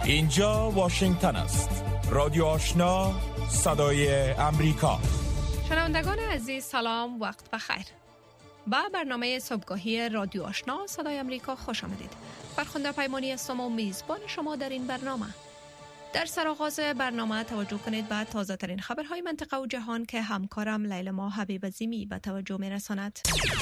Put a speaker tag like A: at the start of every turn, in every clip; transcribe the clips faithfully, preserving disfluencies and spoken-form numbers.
A: اینجا واشنگتن است. رادیو آشنا، صدای امریکا.
B: شنوندگان عزیز سلام، وقت بخیر. با برنامه صبحگاهی رادیو آشنا صدای امریکا خوش آمدید. فرخنده پیمانی هستم و میزبان شما در این برنامه. در سرآغاز برنامه توجه کنید به تازه ترین خبرهای منطقه و جهان که همکارم لیلا حبیب عظیمی به توجه میرساند.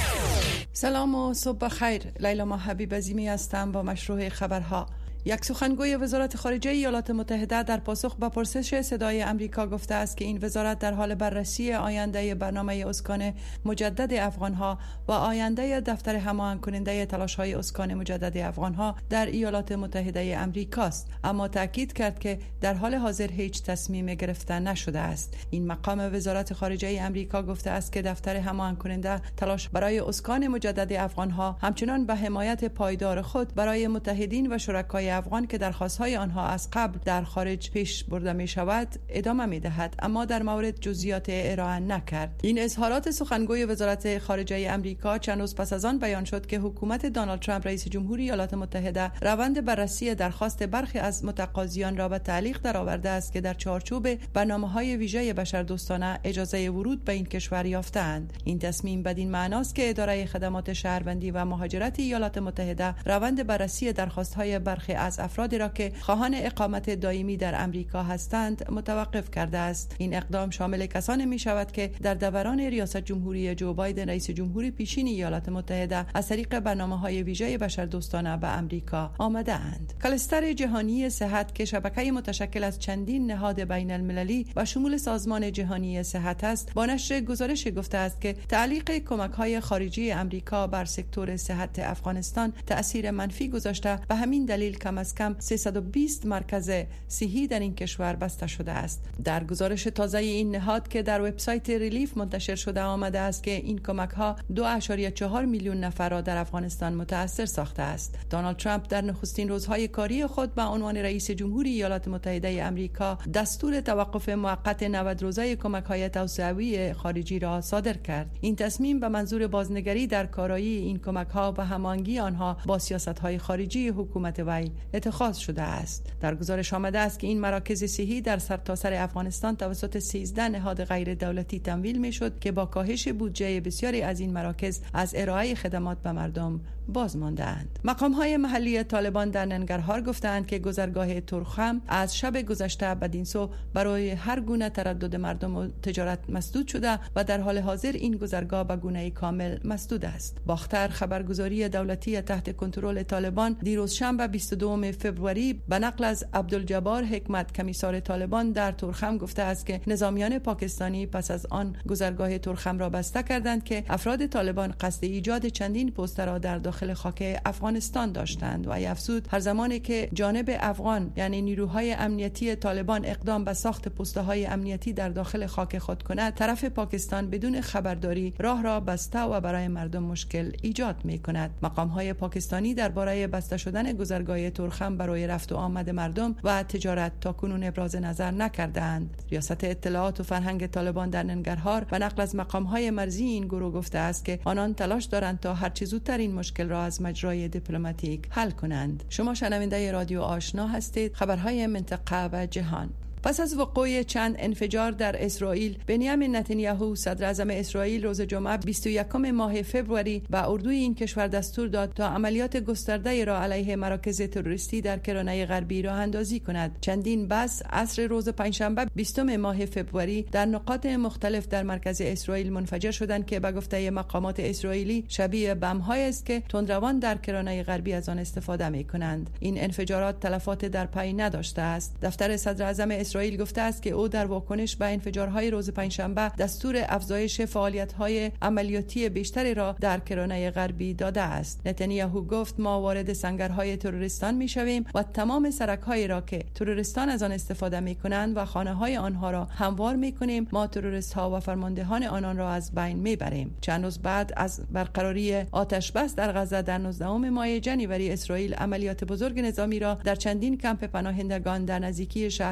C: سلام و صبح بخیر. لیلا حبیب عظیمی هستم با مشروع خبرها. یک سخنگوی وزارت خارجه ایالات متحده در پاسخ به پرسش صدای امریکا گفته است که این وزارت در حال بررسی آینده برنامه اسکان مجدد افغانها و آینده دفتر هماهنگ کننده تلاش‌های اسکان مجدد افغانها در ایالات متحده امریکا است، اما تاکید کرد که در حال حاضر هیچ تصمیم گرفته نشده است. این مقام وزارت خارجه امریکا گفته است که دفتر هماهنگ کننده تلاش برای اسکان مجدد افغانها همچنان به حمایت پایدار خود برای متحدین و شرکای افغان که درخواست‌های آنها از قبل در خارج پیش برده می شود ادامه می دهد، اما در مورد جزئیات ارائه نکرد. این اظهارات سخنگوی وزارت خارجه امریکا چند روز پس از آن بیان شد که حکومت دونالد ترامپ رئیس جمهوری ایالات متحده روند بررسی درخواست برخی از متقاضیان را به تعلیق درآورده است که در چارچوب برنامه‌های ویژه بشردوستانه اجازه ورود به این کشور یافته‌اند. این تصمیم بدین معناست که اداره خدمات شهروندی و مهاجرت ایالات متحده روند بررسی درخواست‌های برخی از افرادی را که خواهان اقامت دائمی در امریکا هستند متوقف کرده است. این اقدام شامل کسانی می شود که در دوران ریاست جمهوری جو بایدن رئیس جمهور پیشین ایالات متحده از طریق برنامه‌های ویژه بشردوستانه به امریکا آمده اند. کلستر جهانی صحت که شبکه متشکل از چندین نهاد بین المللی و شمول سازمان جهانی صحت است، با نشر گزارش گفته است که تعلیق کمک‌های خارجی امریکا بر سکتور صحت افغانستان تأثیر منفی گذاشته، به همین دلیل کم از کم سیصد و بیست مرکز صحی در این کشور بسته شده است. در گزارش تازه این نهاد که در وبسایت ریلیف منتشر شده آمده است که این کمک ها دو ممیز چهار میلیون نفر را در افغانستان متاثر ساخته است. دونالد ترامپ در نخستین روزهای کاری خود به عنوان رئیس جمهوری ایالات متحده امریکا دستور توقف موقت نود روزه کمک های توسعوی خارجی را صادر کرد. این تصمیم به منظور بازنگری در کارایی این کمک ها و هماهنگی آنها با سیاست های خارجی حکومت وی اتخاذ شده است. در گزارش آمده است که این مراکز صحی در سرتاسر افغانستان توسط سیزده نهاد غیر دولتی تمویل می شد که با کاهش بودجه بسیاری از این مراکز از ارائه خدمات به مردم باز مانده‌اند. مقام‌های محلی طالبان در ننگرهار گفتند که گذرگاه تورخم از شب گذشته بدین سو برای هر گونه تردد مردم و تجارت مسدود شده و در حال حاضر این گذرگاه به گونه کامل مسدود است. باختر خبرگزاری دولتی تحت کنترل طالبان دیروز شنبه بیست و دوم فوریه به نقل از عبدالجبار حکمت کمیسار طالبان در تورخم گفته است که نظامیان پاکستانی پس از آن گذرگاه تورخم را بسته کردند که افراد طالبان قصد ایجاد چندین پست را در داخل خاک افغانستان داشتند و افزود هر زمانی که جانب افغان یعنی نیروهای امنیتی طالبان اقدام به ساخت پست‌های امنیتی در داخل خاک خود کند، طرف پاکستان بدون خبرداری راه را بسته و برای مردم مشکل ایجاد می‌کند. مقام‌های پاکستانی درباره بسته شدن گذرگاه تورخم برای رفت و آمد مردم و تجارت تاکنون ابراز نظر نکردند. ریاست اطلاعات و فرهنگ طالبان در ننگرهار به نقل از مقام‌های مرزی این گروه گفته است که آنان تلاش دارند تا هر چه زودتر این مشکل را از مجرای دیپلماتیک حل کنند. شما شنونده رادیو آشنا هستید. خبرهای منطقه و جهان. پس از وقوع چند انفجار در اسرائیل، بنیامین نتانیاهو صدر اعظم اسرائیل روز جمعه بیست و یکم ماه فوریه به اردوی این کشور دستور داد تا عملیات گسترده را علیه مراکز تروریستی در کرانه غربی راه اندازی کند. چندین بس عصر روز پنجشنبه بیستم ماه فوریه در نقاط مختلف در مرکز اسرائیل منفجر شدند که به گفته مقامات اسرائیلی شبیه بم‌هایی است که تندروان در کرانه غربی از آن استفاده می‌کنند. این انفجارات تلفات در پی نداشته است. دفتر صدر اعظم اسرائیل گفته است که او در واکنش به انفجارهای روز پنجشنبه دستور افزایش فعالیت‌های عملیاتی بیشتری را در کرانه غربی داده است. نتانیاهو گفت ما وارد سنگرهای تروریستان می‌شویم و تمام سرک‌هایی را که تروریستان از آن استفاده می‌کنند و خانه‌های آنها را هموار می‌کنیم. ما تروریست‌ها و فرماندهان آنان را از بین می‌بریم. چند روز بعد از برقراری آتش بس در غزه در نوزدهم ماه جنوری اسرائیل عملیات بزرگ نظامی را در چندین کمپ پناهندگان در نزدیکی شهرهای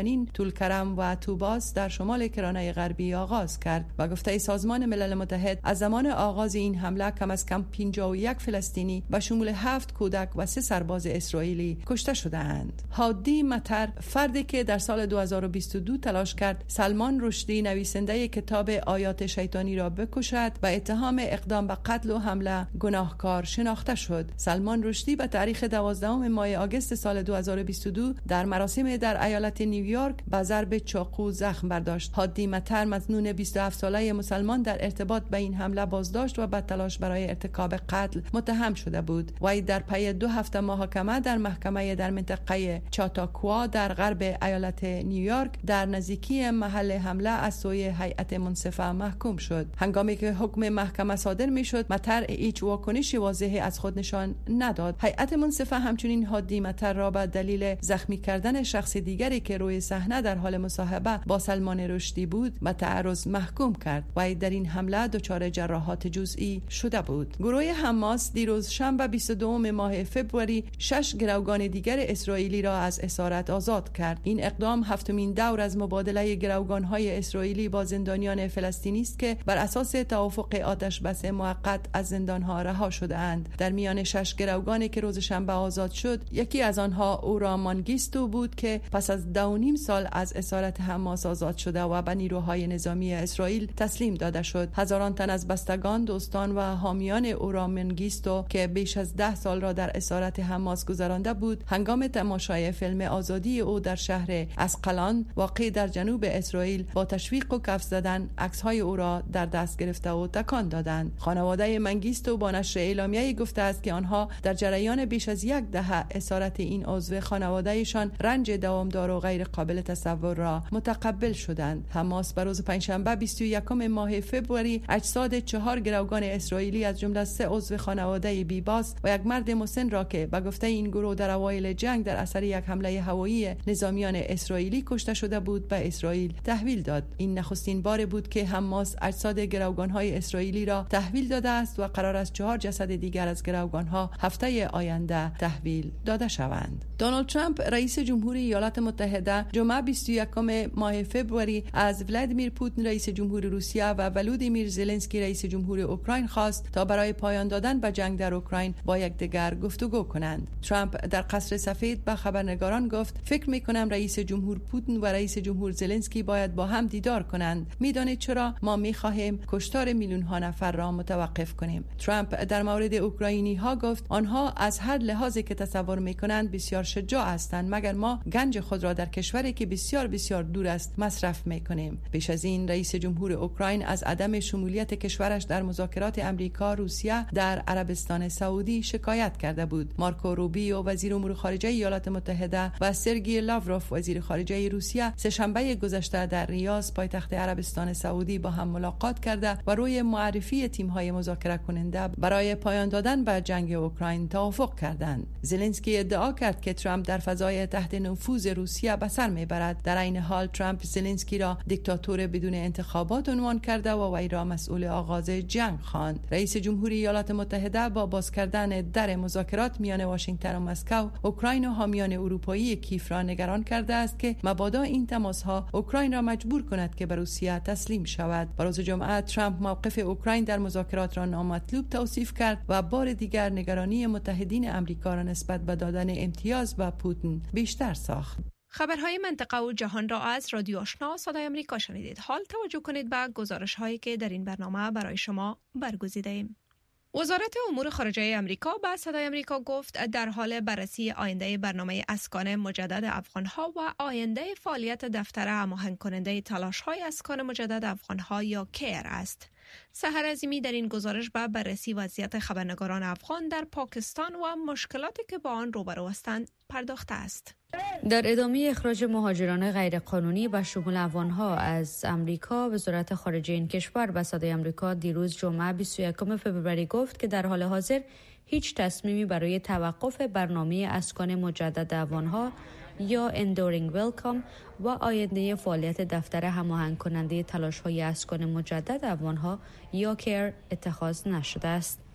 C: جنین، طولکرم و توباس در شمال کرانه غربی آغاز کرد و گفته سازمان ملل متحد از زمان آغاز این حمله کم از کم پنجاه و یک فلسطینی به شمول هفت کودک و سه سرباز اسرائیلی کشته شدند. هادی مطر، فردی که در سال دو هزار و بیست و دو تلاش کرد سلمان رشدی نویسنده کتاب آیات شیطانی را بکشد و اتهام اقدام به قتل و حمله گناهکار شناخته شد. سلمان رشدی به تاریخ دوازدهم ماه آگوست سال دو هزار و بیست و دو در مراسم در ایالت نیویورک به ضرب چاقو زخم برداشت. هادی مطر مظنون بیست و هفت ساله مسلمان در ارتباط به این حمله بازداشت و به تلاش برای ارتکاب قتل متهم شده بود. وی در پی دو هفته محاکمه در محکمه در منطقه چاتاکوا در غرب ایالت نیویورک در نزدیکی محل حمله از سوی هیئت منصفه محکوم شد. هنگامی که حکم محکمه صادر می شد، مطر هیچ واکنشی واضحی از خود نشان نداد. هیئت منصفه همچنین هادی مطر را به دلیل زخمی کردن شخص دیگری که روی صحنه در حال مصاحبه با سلمان رشدی بود به تعرض محکوم کرد و در این حمله دچار جراحات جزئی شده بود. گروه حماس دیروز شنبه بیست و دوم ماه فوریه شش گروگان دیگر اسرائیلی را از اسارت آزاد کرد. این اقدام هفتمین دور از مبادله گروگان‌های اسرائیلی با زندانیان فلسطینی است که بر اساس توافق آتش بس موقت از زندان‌ها رها شده‌اند. در میان شش گروگانی که روز شنبه آزاد شد، یکی از آنها اورا مانگیستو بود که پس از دو و نیم سال از اسارت حماس آزاد شده و به نیروهای نظامی اسرائیل تسلیم داده شد. هزاران تن از بستگان، دوستان و حامیان اورا مانگیستو که بیش از ده سال را در اسارت حماس گذرانده بود، هنگام تماشای فیلم آزادی او در شهر اسقلان واقع در جنوب اسرائیل با تشویق و کف زدن عکس‌های او را در دست گرفته و تکان دادند. خانواده منگیستو با نشر اعلامیه‌ای گفته است که آنها در جریان بیش از یک دهه اسارت این عضو خانواده‌شان رنج دوامدار و غیر قابل تصور را متقبل شدند. حماس بر روز پنجشنبه بیست و یکم ماه فوریه اجساد چهار گروگان اسرائیلی از جمله سه عضو خانواده بیباس و یک مرد مسن را که به گفته این گروه در اوایل جنگ در اثر یک حمله هوایی نظامیان اسرائیلی کشته شده بود به اسرائیل تحویل داد. این نخستین بار بود که حماس اجساد گروگان‌های اسرائیلی را تحویل داده است و قرار است چهار جسد دیگر از گروگان‌ها هفته آینده تحویل داده شوند. دونالد ترامپ رئیس جمهوری ایالات متحده جمعه بیست و یکم ماه فوریه از ولادیمیر پوتین رئیس جمهور روسیه و ولودیمیر زلنسکی رئیس جمهور اوکراین خواست تا برای پایان دادن به جنگ در اوکراین با یکدیگر گفتگو کنند. ترامپ در قصر سفید به خبرنگاران گفت: فکر می‌کنم رئیس جمهور پوتین و رئیس جمهور زلنسکی باید با هم دیدار کنند. می‌دانید چرا؟ ما می‌خواهیم کشتار میلیون‌ها نفر را متوقف کنیم. ترامپ در مورد اوکراینی‌ها گفت: آنها از هر لحاظی که تصور می‌کنند بسیار شجاع هستند، مگر ما گنج خود را در کشوری که بسیار بسیار دور است مصرف می‌کنیم. پیش از این رئیس جمهور اوکراین از عدم شمولیت کشورش در مذاکرات امریکا روسیه در عربستان سعودی شکایت کرده بود. مارکو روبیو وزیر امور خارجه ایالات متحده و سرگئی لاوروف وزیر خارجه روسیه سه‌شنبه گذشته در ریاض پایتخت عربستان سعودی با هم ملاقات کرده و روی معرفی تیم‌های مذاکره کننده برای پایان دادن به جنگ اوکراین توافق کردند. زلنسکی ادعا کرد که ترامپ در فضای تحت نفوذ روسیه به سر میبرد. در این حال ترامپ زلنسکی را دیکتاتور بدون انتخابات عنوان کرده و وی را مسئول آغاز جنگ خواند. رئیس جمهوری ایالات متحده با باز کردن در مذاکرات میان واشنگتن و مسکو، اوکراین و حامیان اروپایی کیف را نگران کرده است که مبادا این تماس‌ها اوکراین را مجبور کند که به روسیه تسلیم شود. بر روز جمعه ترامپ موقف اوکراین در مذاکرات را نامطلوب توصیف کرد و بار دیگر نگرانی متحدین آمریکا را نسبت به دادن امتیاز به پوتین بیشتر ساخت.
B: خبرهای منطقه و جهان را از رادیو آشنا صدای آمریکا شنیدید. حال توجه کنید به گزارش‌هایی که در این برنامه برای شما برگزیده ایم. وزارت امور خارجه آمریکا به صدای آمریکا گفت در حال بررسی آینده برنامه اسکان مجدد افغان‌ها و آینده فعالیت دفتر هماهنگ کننده تلاش‌های اسکان مجدد افغان‌ها یا کیر است. سحر عظیمی در این گزارش به بررسی وضعیت خبرنگاران افغان در پاکستان و مشکلاتی که با آن روبرو هستند پرداخته است.
D: در ادامه اخراج مهاجران غیرقانونی به شمول افغان‌ها از امریکا، وزارت خارجه این کشور به صدای آمریکا دیروز جمعه بیست و یکم فوریه گفت که در حال حاضر هیچ تصمیمی برای توقف برنامه اسکان مجدد افغان‌ها یا Enduring Welcome و آینده فعالیت دفتر هماهنگ کننده تلاش‌های اسکان مجدد افغان‌ها یا کیر اتخاذ نشده است.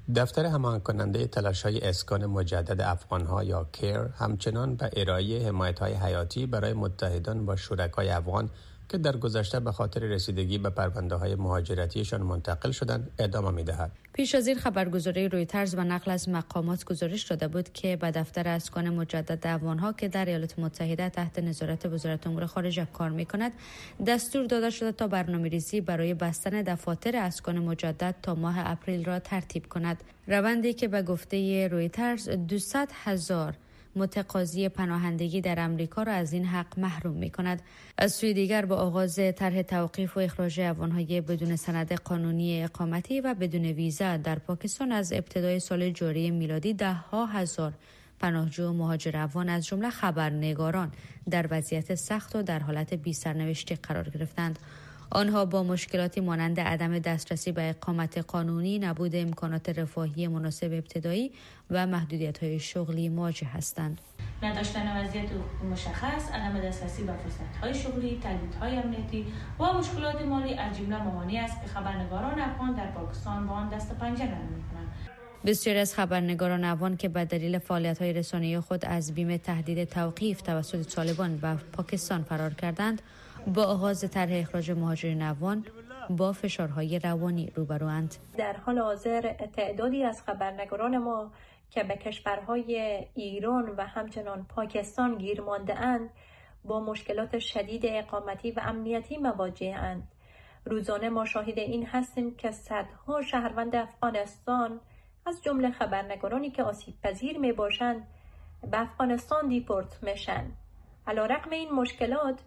E: دفتر هماهنگ کننده تلاش‌های اسکان مجدد افغان‌ها یا کیر همچنان به ارائه حمایت‌های حیاتی برای متحدان با شرکای افغان که در گذشته به خاطر رسیدگی به پرونده‌های مهاجرتیشان منتقل شدند ادامه می‌دهد.
D: پیش از این خبرگزاری رویترز و نقل از مقامات گزارش داده بود که به دفتر اسکان مجدد افغان‌ها که در ایالات متحده تحت نظارت وزارت امور خارجه کار می‌کند دستور داده شده تا برنامه‌ریزی برای بستن دفاتر اسکان مجدد تا ماه اپریل را ترتیب کند. روندی که به گفته رویترز دویست هزار متقاضی پناهندگی در امریکا را از این حق محروم می کند. از سوی دیگر با آغاز طرح توقیف و اخراج افغان‌های بدون سند قانونی اقامتی و بدون ویزا در پاکستان از ابتدای سال جاری میلادی ده ها هزار پناهجو و مهاجر افغان از جمله خبرنگاران در وضعیت سخت و در حالت بی سرنوشتی قرار گرفتند. آنها با مشکلاتی مانند عدم دسترسی به اقامت قانونی، نبود امکانات رفاهی مناسب ابتدایی و محدودیت‌های شغلی مواجه هستند.
F: نداشتن وضعیت حقوقی مشخص، عدم دسترسی به فرصت‌های شغلی، تهدیدهای امنیتی و مشکلات مالی از جمله موانعی است که خبرنگاران افغان در پاکستان با آن دست پنجه نرم می‌کنند.
D: بسیاری از خبرنگاران افغان که به دلیل فعالیت‌های رسانه‌ای خود از بیم تهدید توقیف توسط طالبان به پاکستان فرار کردند، با آغاز طرح اخراج مهاجرین افغان با فشارهای روانی روبروند.
G: در حال حاضر تعدادی از خبرنگاران ما که به کشورهای ایران و همچنان پاکستان گیر مانده اند با مشکلات شدید اقامتی و امنیتی مواجه اند. روزانه ما شاهد این هستیم که صدها شهروند افغانستان از جمله خبرنگارانی که آسیب پذیر می باشند به افغانستان دیپورت میشن. علیرغم این مشکلات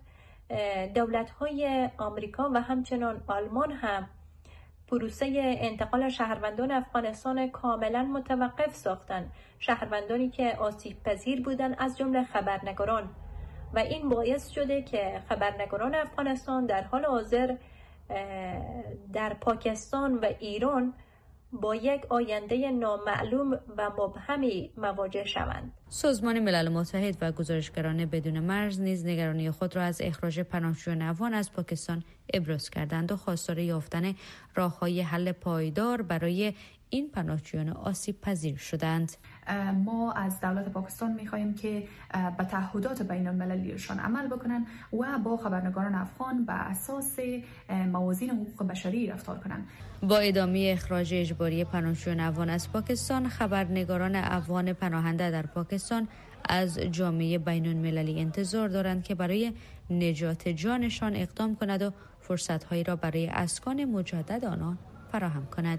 G: دولت‌های آمریکا و همچنان آلمان هم پروسه انتقال شهروندان افغانستان کاملا متوقف ساختند، شهروندانی که آسیب پذیر بودند از جمله خبرنگاران، و این باعث شده که خبرنگاران افغانستان در حال حاضر در پاکستان و ایران با یک آینده نامعلوم و مبهمی مواجه شوند.
D: سازمان ملل متحد و گزارشگران بدون مرز نیز نگرانی خود را از اخراج پناهجویان افغان از پاکستان ابراز کردند و خواستار یافتن راه‌های حل پایدار برای این پناهجویان آسیب پذیر شدند.
H: ما از دولت پاکستان می‌خواهیم که به تعهدات بین المللیشان عمل بکنن و با خبرنگاران افغان به اساس موازین حقوق بشری رفتار کنند.
D: با ادامه اخراج اجباری پناهجویان افغان از پاکستان، خبرنگاران افغان پناهنده در پاکستان از جامعه بین المللی انتظار دارند که برای نجات جانشان اقدام کند و فرصت‌هایی را برای اسکان مجدد آنان فراهم کند.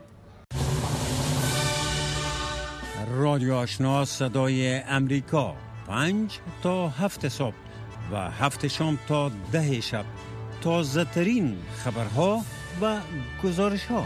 I: رادیو آشنا صدای امریکا، پنج تا هفت صبح و هفت شام تا ده شب، تازه ترین خبرها و گزارش ها.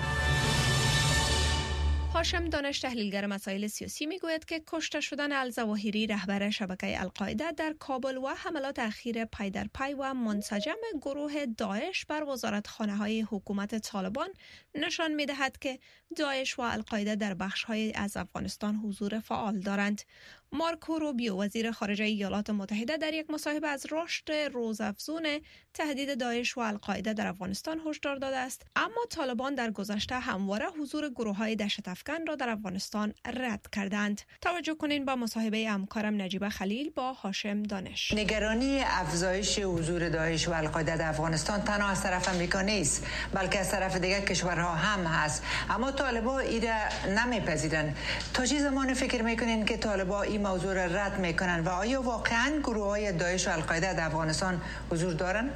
B: هاشم دانش، تحلیلگر مسائل سیاسی، میگوید که کشته شدن الظواهری رهبر شبکه القاعده در کابل و حملات اخیر پای در پای و منسجم گروه داعش بر وزارتخانه‌های حکومت طالبان نشان می‌دهد که داعش و القاعده در بخش‌های از افغانستان حضور فعال دارند. مارکو روبیو، وزیر خارجه ایالات متحده، در یک مصاحبه از رشد روزافزون تهدید داعش و القاعده در افغانستان هشدار داده است، اما طالبان در گذشته همواره حضور گروه‌های دهشت افکن را در افغانستان رد کردند. توجه کنین با مصاحبه همکارم نجیبه خلیل با هاشم دانش.
J: نگرانی افزایش حضور داعش و القاعده در افغانستان تنها از طرف آمریکا نیست، بلکه از طرف دیگر کشورها هم هست، اما طالبان ایره نمیپذیرند. تا چه زمان فکر میکنین که طالبان این موضوع را رد میکنن و آیا واقعا گروه‌های داعش و القاعده در افغانستان حضور دارن؟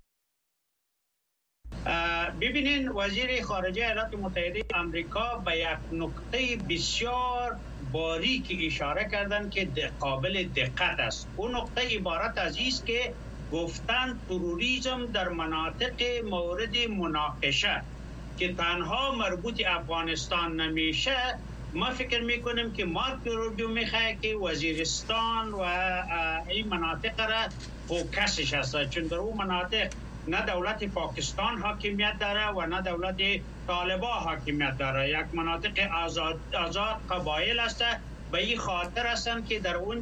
K: ببینین، وزیر خارجه ایالات متحده آمریکا به یک نکته بسیار باریک اشاره کردن که قابل دقت است. اون نکته عبارت از است که گفتن تروریسم در مناطق مورد مناقشه که تنها مربوط افغانستان نمیشه. ما فکر میکنیم که مارک روبیو میخواه که وزیرستان و این مناطق را فوکسش هست، چون در اون مناطق نه دولت پاکستان حاکمیت داره و نه دولت طالبان حاکمیت داره. یک مناطق آزاد, آزاد قبایل است. به این خاطر هستند که در اونجا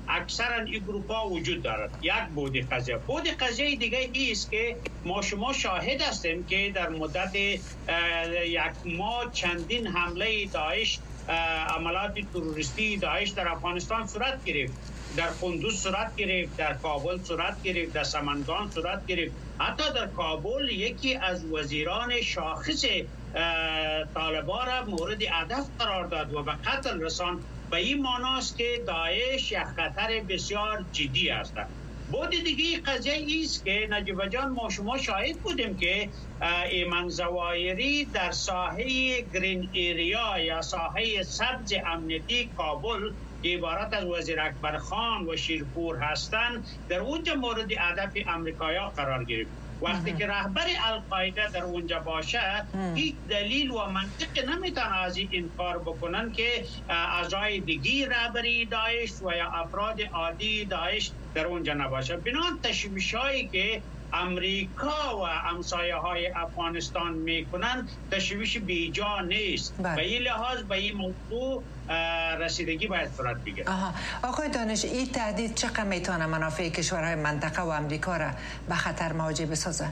K: اکثرا این گروپ ها وجود دارد. یک بود قضیه. بود قضیه دیگه ایست که ما شما شاهد هستیم که در مدت یک ماه چندین حمله داعش، عملات تروریستی داعش در افغانستان صورت گرفت. در قندوز صورت گرفت، در کابل صورت گرفت، در سمنگان صورت گرفت. حتی در کابل یکی از وزیران شاخص طالبان را مورد هدف قرار داد و به قتل رساند. به این معناست که داعش یک خطر بسیار جدی است. بود دیگه قضیه ایست که نجیب جان ما شما شاهد بودیم که ایمن زوایری در ساحه گرین ایریا یا ساحه سبز امنیتی کابل عبارت از وزیر اکبر خان و شیرپور هستند، در اونجا مورد هدف امریکایی‌ها قرار گرفت. وقتی که رهبر القاعده در اونجا باشه، هیچ دلیل و منطق نمیتونه از این انکار بکنن که اعضای دیگی رهبری داعش و یا افراد عادی داعش در اونجا نباشه. بنابراین تشویش‌هایی که امریکا و همسایه های افغانستان میکنن تشویش بیجا نیست. به این لحاظ به این موضوع رسیدگی باید صورت بگیرد.
J: آقای دانش، این تهدید چقدر میتونه منافع کشورهای منطقه و امریکا را به خطر مواجه بسازه؟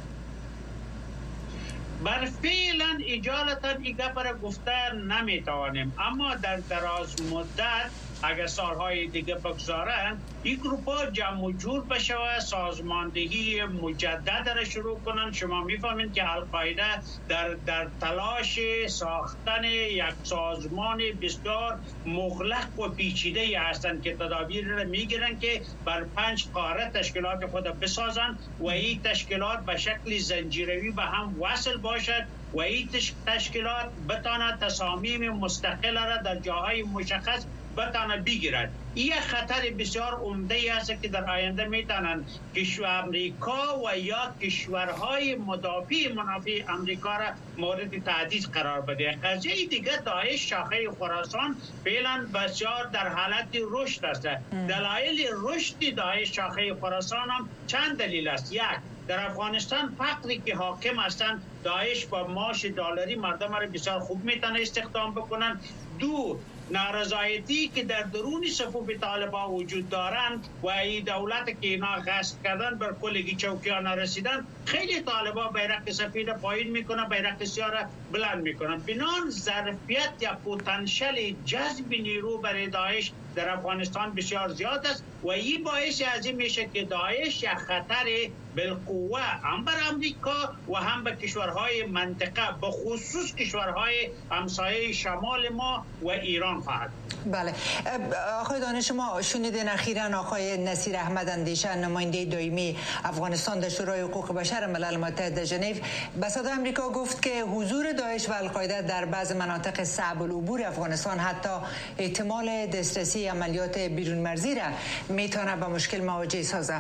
K: بر فعلا اجالتا این گپ را گفته نمیتوانیم، اما در دراز مدت اگر سالهای دیگه بگذارن این گروپ ها جمع و جور بشه و سازماندهی مجدد را شروع کنن. شما میفهمید که القاعده در, در تلاش ساختن یک سازمان بسیار مغلق و پیچیده هستند که تدابیر را میگیرن که بر پنج قاره تشکیلات خود بسازن و این تشکیلات به شکل زنجیروی به هم وصل باشد و این تشکیلات بتانه تصامیم مستقل را در جاهای مشخص بتانه بگیرد. این خطر بسیار عمده است که در آینده میتونن کشور امریکا و یا کشورهای مدافع منافع امریکا را مورد تهدید قرار بده. قضیه دیگه داعش شاخه خراسان فعلا بسیار در حالت رشد است. دلایل رشد داعش شاخه خراسان هم چند دلیل است. یک، در افغانستان فقری که حاکم هستند، داعش با معاش دلاری مردم را بسیار خوب میتونه استخدام بکنن. دو، نارضایتی که در درون صفوف طالبان وجود دارند و این دولت که اینا غصب کردن بر کلگی چوکی‌ها نرسیدن، خیلی طالبان بیرق سفید پایین میکنن، بیرق سیاه را بلند میکنن. بنان ظرفیت یا پتانسیل جذب نیرو برای داعش در افغانستان بسیار زیاد است و این باعث از این میشه که داعش یک خطر بالقوه هم بر امریکا و هم به کشورهای منطقه، به خصوص کشورهای همسایه شمال ما و ایران خواهد.
J: بله آقای دانش، ما شنیدین اخیراً آقای نصیر احمد اندیشه نماینده دائمی افغانستان در شورای حقوق بشر ملل متحد ژنو به صدای آمریکا گفت که حضور داعش و القاعده در بعض مناطق صعب العبور افغانستان حتی احتمال دسترسی عملیات بیرون مرزی را میتونه به مشکل مواجه سازه.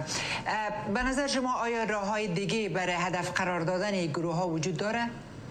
J: به نظر شما آیا راه‌های دیگه برای هدف قرار دادن این گروه ها وجود داره؟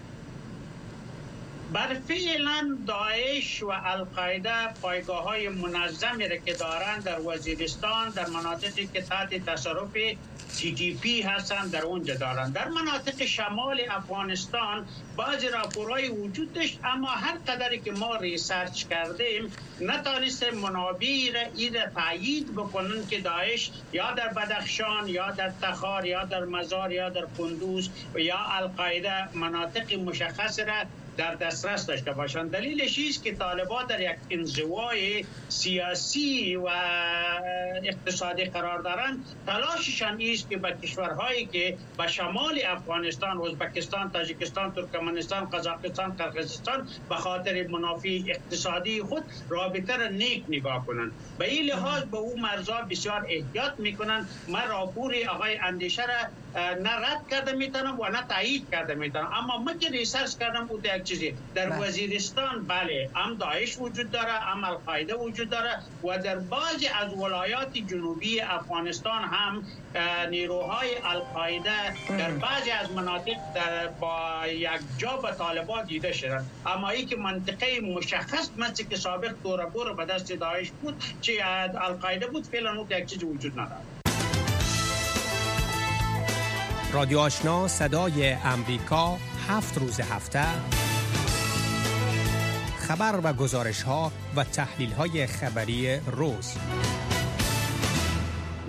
K: بر فعلا داعش و القاعده پایگاه های منظمی را که دارند در وزیرستان، در مناطقی که تحت تصرف تی تی پی هستند در اونجا دارند. در مناطق شمال افغانستان بعضی راپورهای وجود داشت، اما هر قدری که ما ریسرچ کردیم نتانستیم منابعی را این را تایید بکنن که داعش یا در بدخشان یا در تخار یا در مزار یا در قندوز یا القاعده مناطق مشخص را در دسترس داشته باشند. دلیلش است که طالبان در یک انزوای سیاسی و اقتصادی قرار دارند. تلاششان است که به کشورهایی که به شمال افغانستان، ازبکستان، تاجیکستان، ترکمنستان، قزاقستان، قرقیزستان به خاطر منافع اقتصادی خود رابطه را نیک نگاه کنند. به این لحاظ به او مرزا بسیار احتیاط میکنند. من راپور آقای اندیشه را نه رد کرده میتونم و نه تایید کرده میتونم، اما من که ریسرچ کردم او یک چیزی در بله. وزیرستان بله هم داعش وجود داره، هم القاعده وجود داره و در بعضی از ولایات جنوبی افغانستان هم نیروهای القاعده در بعضی از مناطق در با یک جا به طالبان دیده شدند. اما ای که منطقه مشخص مثل که سابق دوربور به دست داعش بود چه القاعده بود فعلا اون یک چیز وجود نداره.
E: رادیو آشنا صدای امریکا هفت روز هفته خبر و گزارش ها و تحلیل های خبری روز.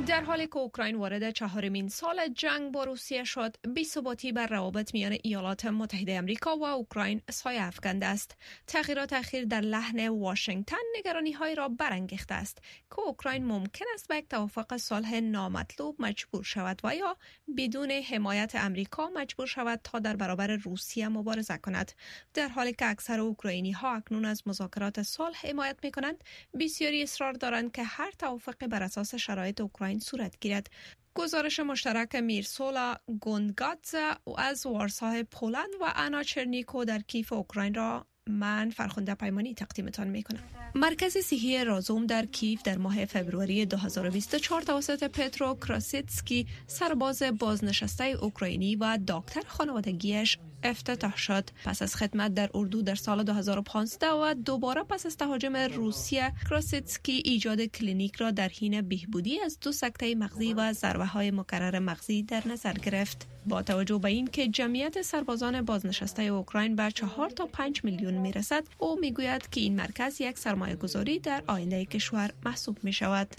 B: در حالی که اوکراین وارد چهارمین سال جنگ با روسیه شد، بی‌ثباتی بر روابط میان ایالات متحده آمریکا و اوکراین سایه افکنده است. تغییرات اخیر در لحن واشنگتن نگرانی‌های را برانگیخته است که اوکراین ممکن است به یک توافق صلح نامطلوب مجبور شود و یا بدون حمایت آمریکا مجبور شود تا در برابر روسیه مبارزه کند. در حالی که اکثر اوکراینی‌ها اکنون از مذاکرات صلح حمایت می‌کنند، بسیاری اصرار دارند که هر توافق بر اساس شرایط اوکراین صورت گیرد. گزارش مشترک میرسولا گوندگادزه از وارسا پولند و انا چرنیکو در کیف اوکراین را من فرخنده پیمانی تقدیمتان میکنم. مرکز صحی رازوم در کیف در ماه فبروری دو هزار و بیست و چهار توسط پترو کراسیتسکی، سرباز بازنشسته اوکراینی و دکتر خانوادگیش افتتاح شد. پس از خدمت در اردو در سال دو هزار و پانزده و دوباره پس از تهاجم روسیه، کراسیتسکی ایجاد کلینیک را در حین بهبودی از دو سکته مغزی و ضربه‌های مکرر مغزی در نظر گرفت. با توجه به این که جمعیت سربازان بازنشسته اوکراین به چهار تا پنج میلیون میرسد، او میگوید که این مرکز یک سرمایه گذاری در آینده کشور محسوب می شود.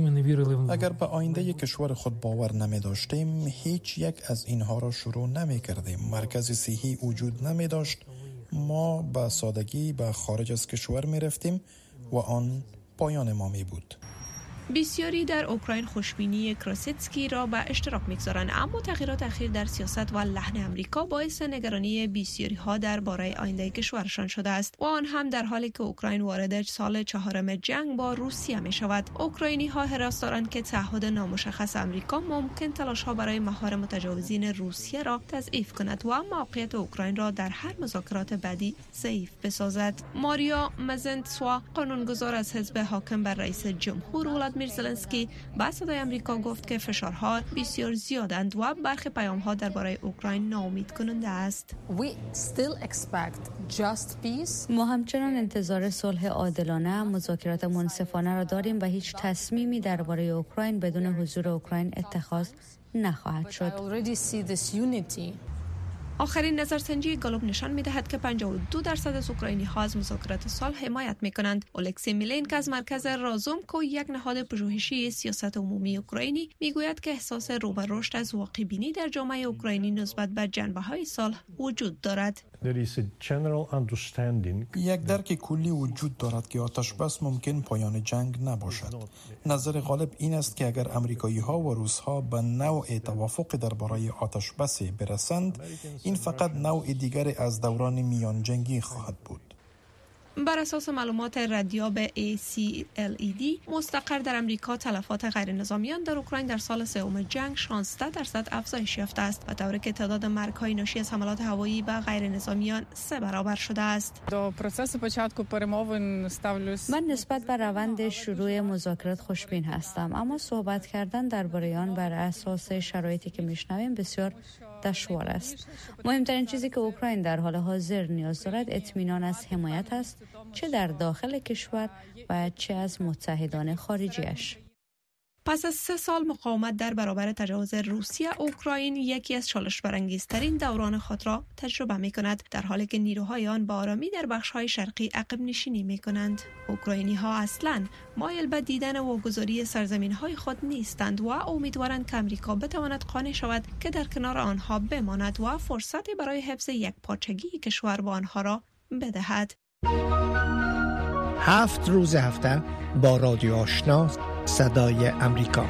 L: اگر به آینده کشور خود باور نمی داشتیم، هیچ یک از اینها را شروع نمی کردیم. مرکز صحی وجود نمی داشت، ما به سادگی به خارج از کشور می رفتیم و آن پایان ما می بود.
B: بسیاری در اوکراین خوشبینی کراسیتسکی را به اشتراک می‌گذارند، اما تغییرات اخیر در سیاست و لحن آمریکا باعث نگرانی بسیاری ها درباره آینده کشورشان شده است و آن هم در حالی که اوکراین وارد سال چهارم جنگ با روسیه می شود. اوکراینی ها حراس دارند که تعهد نامشخص آمریکا ممکن تلاش ها برای مهار متجاوزین روسیه را تضعیف کند و موقعیت اوکراین را در هر مذاکرات بعدی ضعیف بسازد. ماریا مزنتسوا، قانونگذار از حزب حاکم بر رئیس جمهور ولادیمیر زلنسکی، به صدای آمریکا گفت که فشارها بسیار زیادند و برخی پیام‌ها درباره اوکراین ناامید کننده است.
D: ما همچنان انتظار صلح عادلانه، مذاکرات منصفانه را داریم و هیچ تصمیمی درباره اوکراین بدون حضور اوکراین اتخاذ نخواهد شد.
B: آخرین نظرسنجی گالوب نشان می‌دهد که پنجاه و دو درصد از اوکراینی ها از مذاکرات صلح حمایت می‌کنند. الکسی میلینک از مرکز رازومکو، یک نهاد پژوهشی سیاست عمومی اوکراینی، میگوید که احساس رو به رشد از واقع‌بینی در جامعه اوکراینی نسبت به جنبه‌های صلح وجود دارد.
L: یک درک کلی وجود دارد که آتش بس ممکن پایان جنگ نباشد. نظر غالب این است که اگر امریکایی ها و روس ها به نوع توافق درباره آتش بس برسند، این فقط نوع دیگری از دوران میان جنگی خواهد بود.
B: بر اساس معلومات ردیاب ای سی ال ای دی مستقر در امریکا، تلفات غیر نظامیان در اوکراین در سال سوم جنگ شانزده درصد افزایش یافته است و طوری که تعداد مرگ‌های ناشی از حملات هوایی به غیر نظامیان سه برابر شده است.
D: من نسبت به روند شروع مذاکرات خوشبین هستم، اما صحبت کردن درباره آن بر اساس شرایطی که میشنویم بسیار دشوار است. مهمترین چیزی که اوکراین در حال حاضر نیاز دارد اطمینان از حمایت است، چه در داخل کشور و چه از متحدان خارجیش.
B: پس از سه سال مقاومت در برابر تجاوز روسیه، اوکراین یکی از چالش برانگیزترین دوران خود را تجربه می کند، در حالی که نیروهای آن با آرامی در بخش‌های شرقی عقب نشینی می کنند. اوکراینی ها اصلاً مایل به دیدن واگذاری سرزمین‌های خود نیستند و امیدوارند که آمریکا بتواند قانع شود که در کنار آنها بماند و فرصتی برای حفظ یک پارچگی کشور با آنها را بدهد.
M: هفت روز هفته با رادیو آشنا صدای امریکا.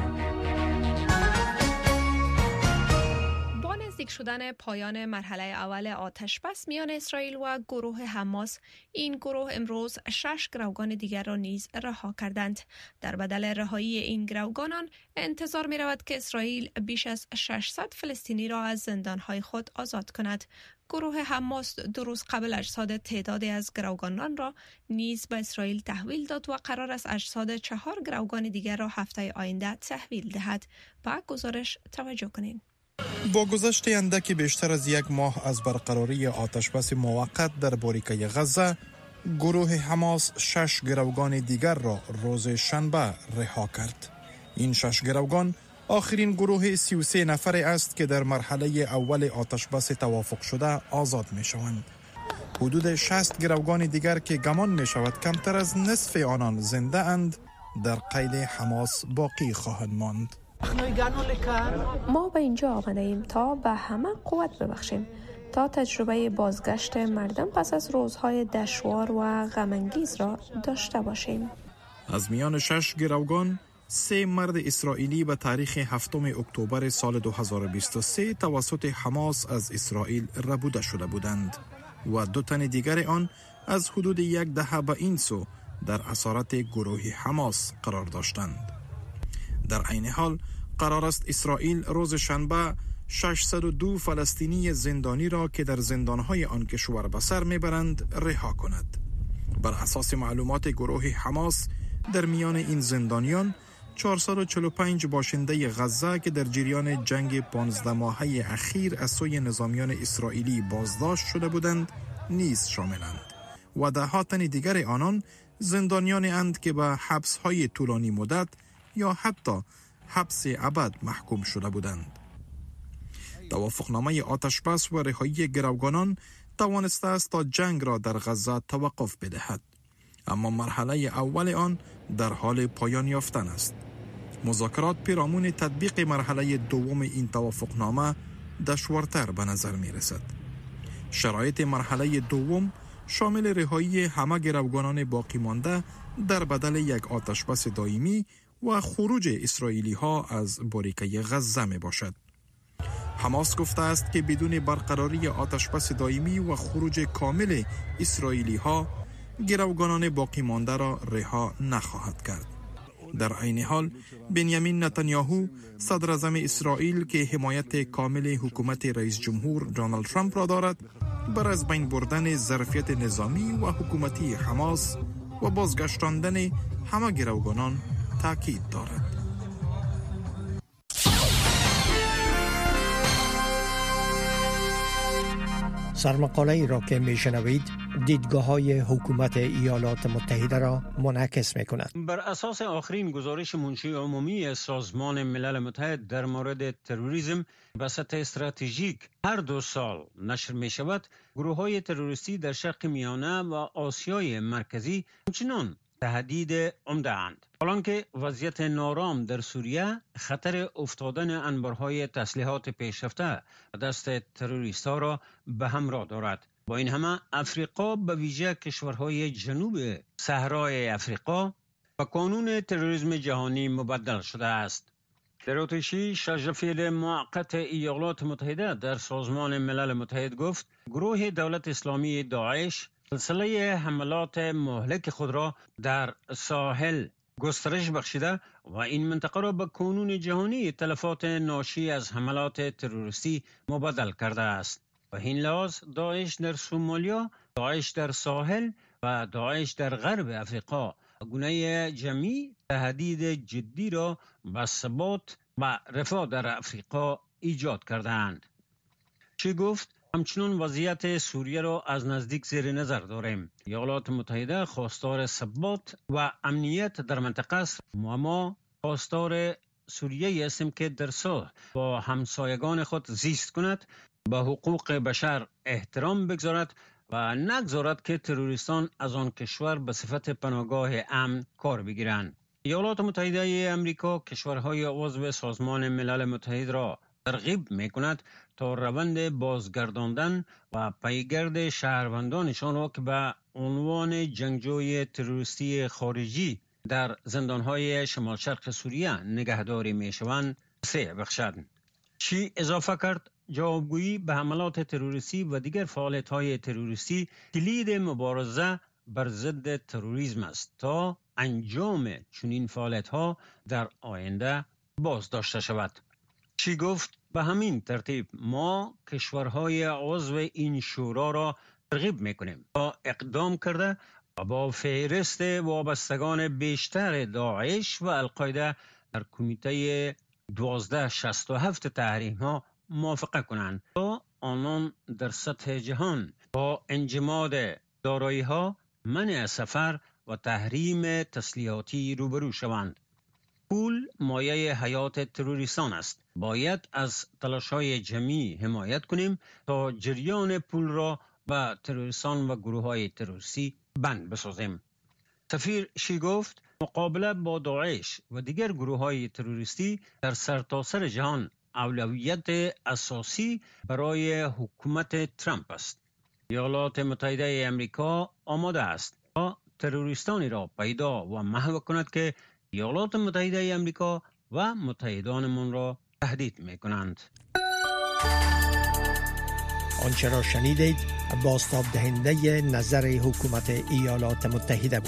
B: با نزدیک شدن پایان مرحله اول آتش بس میان اسرائیل و گروه حماس، این گروه امروز شش گروگان دیگر را نیز رها کردند. در بدل رهایی این گروگانان انتظار می رود که اسرائیل بیش از ششصد فلسطینی را از زندانهای خود آزاد کند. گروه حماس دو روز قبل اجساد تعدادی از گروگانان را نیز به اسرائیل تحویل داد و قرار است اجساد چهار گروگان دیگر را هفته آینده تحویل دهد. به گزارش توجه کنید.
L: با گذشت اندکی بیشتر از یک ماه از برقراری آتشبس موقت در باریکه غزه، گروه حماس شش گروگان دیگر را روز شنبه رها کرد. این شش گروگان آخرین گروه سی و سه نفره است که در مرحله اول آتشبس توافق شده آزاد می شوند. حدود شصت گروگان دیگر که گمان می شود کمتر از نصف آنان زنده اند در قید حماس باقی خواهند ماند.
B: ما به اینجا آمده ایم تا به همه قوت ببخشیم، تا تجربه بازگشت مردم پس از روزهای دشوار و غم‌انگیز را داشته باشیم.
L: از میان شش گروگان، سه مرد اسرائیلی به تاریخ هفتم اکتبر سال دو هزار و بیست و سه توسط حماس از اسرائیل ربوده شده بودند و دو تن دیگر آن از حدود یک دهه به این سو در اسارت گروه حماس قرار داشتند. در عین حال قرار است اسرائیل روز شنبه ششصد و دو فلسطینی زندانی را که در زندانهای آن کشور به سر میبرند رها کند. بر اساس معلومات گروه حماس در میان این زندانیان چهارصد و چهل و پنج باشنده غزه که در جریان جنگ پانزده ماهه اخیر از سوی نظامیان اسرائیلی بازداشت شده بودند نیز شاملند و ده ها تن دیگر آنان زندانیان اند که به حبس های طولانی مدت یا حتی حبس ابد محکوم شده بودند. توافقنامه آتشبس و رهایی گروگانان توانسته است تا جنگ را در غزه توقف بدهد، اما مرحله اول آن در حال پایان یافتن است. مذاکرات پیرامون تطبیق مرحله دوم این توافقنامه دشوارتر به نظر می رسد. شرایط مرحله دوم شامل رهایی همه گروگانان باقی مانده در بدل یک آتشبس دائمی و خروج اسرائیلی ها از باریکه غزه می باشد. حماس گفته است که بدون برقراری آتشبس دائمی و خروج کامل اسرائیلی ها گروگانان باقی مانده را رها نخواهد کرد. در عین حال بنیامین نتانیاهو صدر اعظم اسرائیل که حمایت کامل حکومت رئیس جمهور دونالد ترامپ را دارد، بر از بین بردن ظرفیت نظامی و حکومتی حماس و بازگشتاندن همه گروگانان تاکید دارد.
M: سرمقاله ای را که میشنوید دیدگاه های حکومت ایالات متحده را منعکس می کند.
I: بر اساس آخرین گزارش منشی عمومی سازمان ملل متحد در مورد تروریسم به سطح استراتژیک هر دو سال نشر می شود، گروه های تروریستی در شرق میانه و آسیای مرکزی همچنان تهدید عمده اند. حالانکه وضعیت نارام در سوریه خطر افتادن انبارهای تسلیحات پیشرفته دست تروریست ها را به همراه دارد. با این همه افریقا به ویژه کشورهای جنوب صحرای افریقا به قانون تروریسم جهانی مبدل شده است. در اتریشی شجاع موقت ایالات متحده در سازمان ملل متحد گفت گروه دولت اسلامی داعش سلسله حملات مهلک خود را در ساحل گسترش بخشیده و این منطقه را به قانون جهانی تلفات ناشی از حملات تروریستی مبدل کرده است. و این لحاظ داعش در سومالیا، داعش در ساحل و داعش در غرب افریقا گونه جمعی تهدید جدی را به ثبات و رفاه در افریقا ایجاد کردند. چی گفت؟ همچنان وضعیت سوریه را از نزدیک زیر نظر داریم. ایالات متحده خواستار ثبات و امنیت در منطقه است، اما خواستار سوریه هستیم که در صلح با همسایگان خود زیست کند، به حقوق بشر احترام بگذارد و نگذارد که تروریستان از آن کشور به صفت پناهگاه امن کار بگیرند. ایالات متحده امریکا کشورهای عضو سازمان ملل متحد را ترغیب می کند تا روند بازگرداندن و پیگرد شهروندانشان را که به عنوان جنگجوی تروریستی خارجی در زندانهای شمال شرق سوریه نگهداری می شوند سه بخشد. چی اضافه کرد؟ جوابگویی به حملات تروریستی و دیگر فعالیت‌های تروریستی کلید مبارزه بر ضد تروریسم است تا انجام چنین فعالیت‌ها در آینده باز داشته شود. چی گفت؟ به همین ترتیب ما کشورهای عضو این شورا را ترغیب می‌کنیم تا اقدام کرده و با فهرست وابستگان بیشتر داعش و القاعده در کمیته دوازده شصت و هفت تحریم‌ها موافقه کنند تا آنان در سطح جهان با انجماد دارایی‌ها، منع سفر و تحریم تسلیحاتی روبرو شوند. پول مایه حیات تروریستان است. باید از تلاش‌های جمعی حمایت کنیم تا جریان پول را به تروریستان و گروه‌های تروریستی بند بسازیم. سفیر شی گفت مقابله با داعش و دیگر گروه‌های تروریستی در سرتاسر جهان اولویت اساسی برای حکومت ترامپ است. ایالات متحده آمریکا آماده است تا تروریستانی را پیدا و محو کند که ایالات متحده آمریکا و متحدانمان را تهدید می‌کنند.
M: آنچه را شنیدید بازتاب دهنده نظر حکومت ایالات متحده بود.